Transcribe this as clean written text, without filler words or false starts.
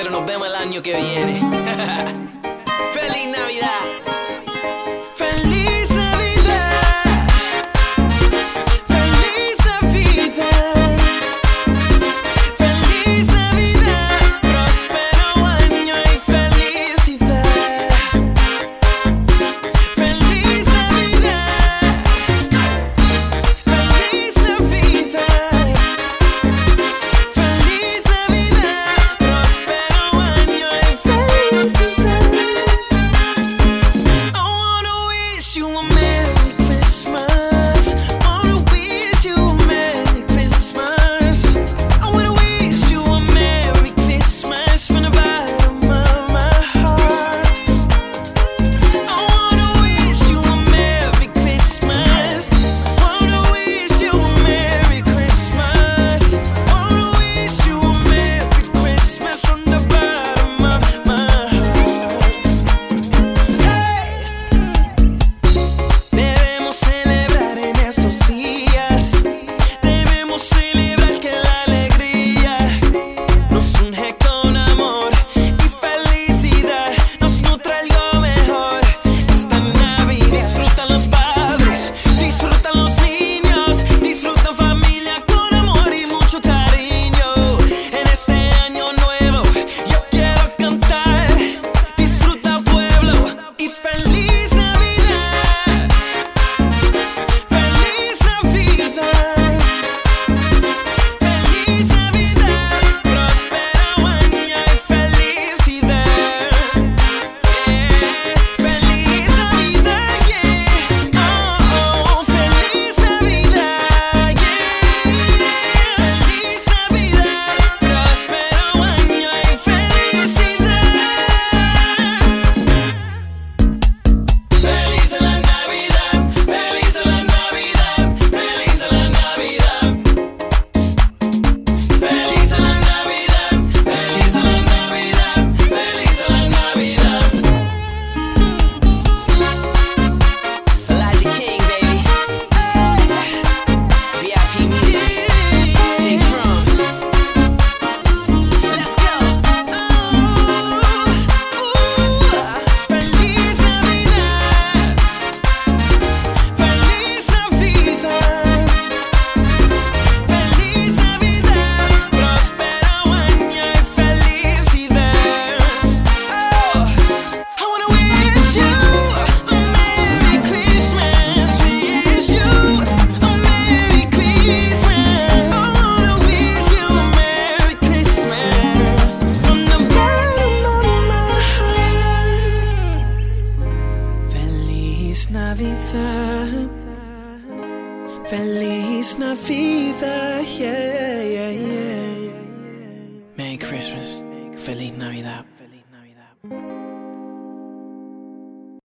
pero nos vemos el año que viene. ¡Feliz Navidad! ¡Feliz Navidad! ¡Feliz Navidad! ¡Feliz Navidad! ¡Próspero año y felicidad! ¡Feliz Navidad! ¡Feliz Navidad! ¡Feliz Navidad! ¡Próspero año y felicidad! I wanna wish you a Merry Christmas. Wanna wish you a Merry Christmas. I wanna wish you a Merry Christmas from the bottom of my heart. I wanna wish you a Merry Christmas. Wanna wish you a Merry Christmas. Wanna wish you a Merry Christmas from the bottom of my heart. Hey! Debemos celebrar en estos días. Debemos celebrar que la alegría nos unge con amor y felicidad. Nos nutre algo mejor. Esta Navidad disfrutan los padres, disfrutan los niños, disfrutan familia con amor y mucho cariño. En este año nuevo yo quiero cantar. Disfruta pueblo y feliz Navidad. Feliz Navidad. Feliz Navidad. Próspero año y felicidad. Feliz Navidad, yeah. Oh, feliz Navidad, yeah. Feliz Navidad. Próspero año y felicidad. Feliz la Navidad, feliz la Navidad, feliz la Navidad. Feliz la Navidad, feliz la Navidad, feliz la Navidad. Elijah King, baby. VIP music, J Drums. Let's go. Feliz Navidad. Feliz Navidad. Feliz Navidad. Próspero año y felicidad. Oh, I wanna wish you a Merry Christmas. Wish you a Merry Christmas. I wanna wish you a Merry Christmas from the bottom of my heart. Feliz Navidad. Feliz Navidad, yeah, yeah, yeah. Merry Christmas. Feliz Navidad. Feliz Navidad.